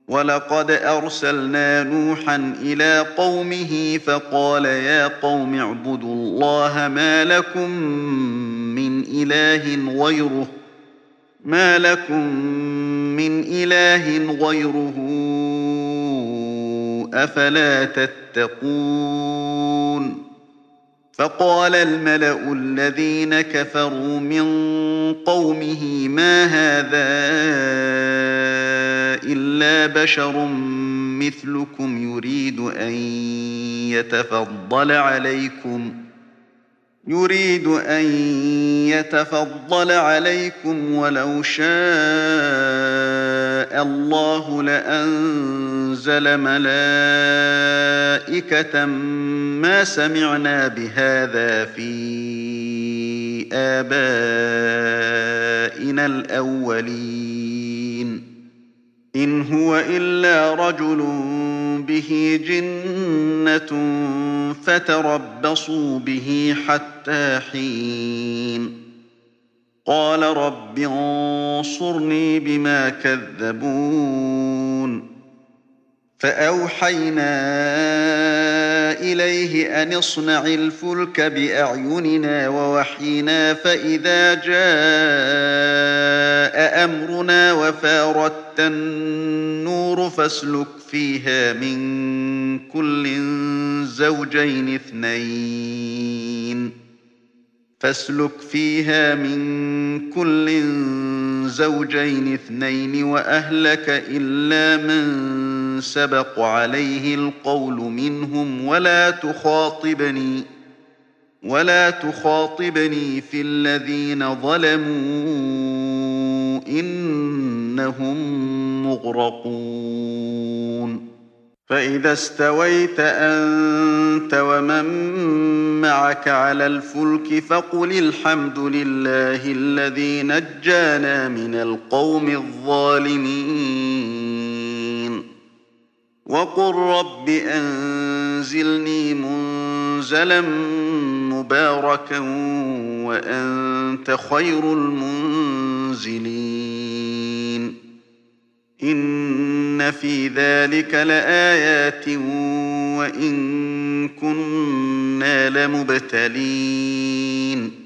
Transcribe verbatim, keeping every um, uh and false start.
وَلَقَدْ أَرْسَلْنَا نُوحًا إِلَىٰ قَوْمِهِ فَقَالَ يَا قَوْمِ اعْبُدُوا اللَّهَ مَا لَكُم مِّنْ إِلَٰهٍ غَيْرُهُ ما لكم من إله غيره أفلا تتقون فقال الملأ الذين كفروا من قومه ما هذا إلا بشر مثلكم يريد أن يتفضل عليكم يريد أن يتفضل عليكم ولو شاء الله لأنزل ملائكة ما سمعنا بهذا في آبائنا الأولين إن هو إلا رجل به جنة فتربصوا به حتى حين قال رب انصرني بما كذبون فأوحينا إليه أن اصنع الفلك بأعيننا ووحينا فإذا جاء أمرنا وفاردت النور فاسلك فيها من كل زوجين اثنين فاسلك فيها من كل زوجين اثنين وأهلك إلا من سبق عليه القول منهم ولا تخاطبني ولا تخاطبني في الذين ظلموا إنهم مغرقون فإذا استويت أنت ومن معك على الفلك فقل الحمد لله الذي نجانا من القوم الظالمين وقل رب أنزلني منزلا مباركا وأنت خير المنزلين إن في ذلك لآيات وإن كنا لمبتلين